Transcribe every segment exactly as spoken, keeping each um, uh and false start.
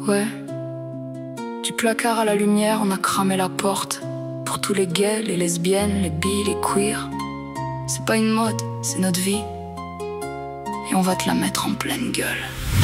Ouais. Du placard à la lumière, on a cramé la porte. Pour tous les gays, les lesbiennes, les bi, les queers. C'est pas une mode, c'est notre vie. Et on va te la mettre en pleine gueule.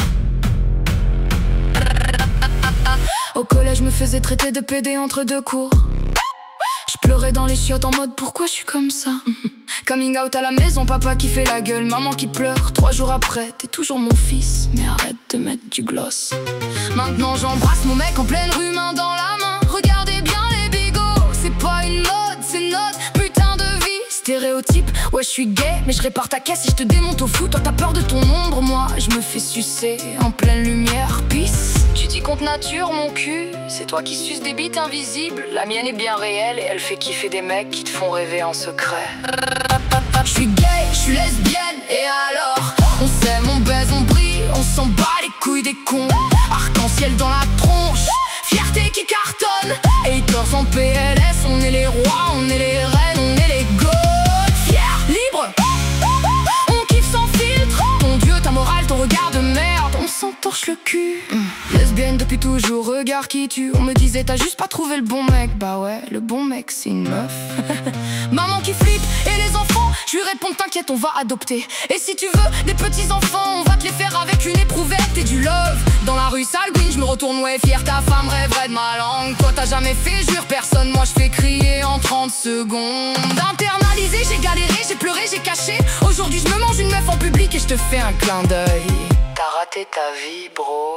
Au collège, je me faisais traiter de pédé entre deux cours. Je pleurais dans les chiottes en mode pourquoi je suis comme ça. Coming out à la maison, papa qui fait la gueule, maman qui pleure. Trois jours après, t'es toujours mon fils, mais arrête de mettre du gloss. Maintenant j'embrasse mon mec en pleine rue, main dans la main. Regardez bien les bigots, c'est pas une mode, c'est notre putain de vie. Stéréotype, ouais je suis gay, mais je répare ta caisse et je te démonte au fou. Toi t'as peur de ton ombre, moi je me fais sucer en pleine lumière, peace. Tu dis contre nature mon cul, c'est toi qui suces des bites invisibles. La mienne est bien réelle et elle fait kiffer des mecs qui te font rêver en secret. Je suis gay, je suis lesbienne, et alors on s'aime, on baise, on brille, on s'en bat les couilles des cons. Arc-en-ciel dans la tronche, fierté qui cartonne. Haters en P L S, on est les rois, on est les reines, on est les goats. Fiers, libres, on kiffe sans filtre. Mon Dieu, ta morale, ton regard de merde, on s'entorche le cul. mmh. Lesbienne depuis toujours, regard qui tue. On me disait t'as juste pas trouvé le bon mec. Bah ouais, le bon mec c'est une meuf. Maman qui flippe et les enfants, je lui réponds t'inquiète on va adopter. Et si tu veux des petits enfants, on va te les faire avec une éprouvette et du love. Dans la rue sale win, je me retourne ouais fier. Ta femme rêverait de ma langue. Toi t'as jamais fait jure personne, moi je fais crier en trente secondes. Internalisé, j'ai galéré, j'ai pleuré, j'ai caché. Aujourd'hui je me mange une meuf en public et je te fais un clin d'œil. T'as raté ta vie bro.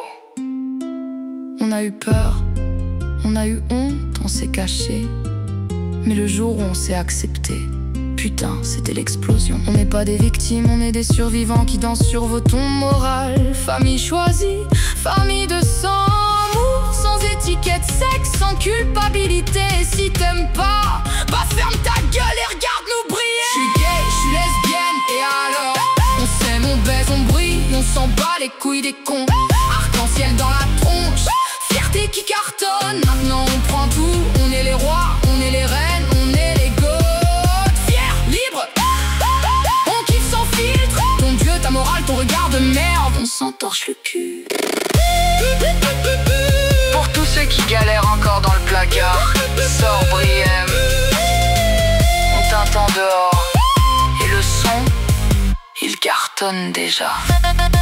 On a eu peur, on a eu honte, on s'est caché. Mais le jour où on s'est accepté, putain, c'était l'explosion. On n'est pas des victimes, on est des survivants qui dansent sur vos tons morales. Famille choisie, famille de sang, amour, sans étiquette, sexe, sans culpabilité. Et si t'aimes pas, bah ferme ta gueule et regarde-nous briller. Je suis gay, je suis lesbienne, et alors on s'aime, on baise, on brille, on s'en bat les couilles des cons. Arc-en-ciel dans la tronche, fierté qui cartonne. Maintenant on prend tout, on est les rois, on est les reines, on est les goats. Fiers, libres, on kiffe sans filtre. Ton Dieu, ta morale, ton regard de merde, on s'entorche le cul. Pour tous ceux qui galèrent encore dans le placard, sors Briem, on t'entend dehors. Et le son, il cartonne déjà.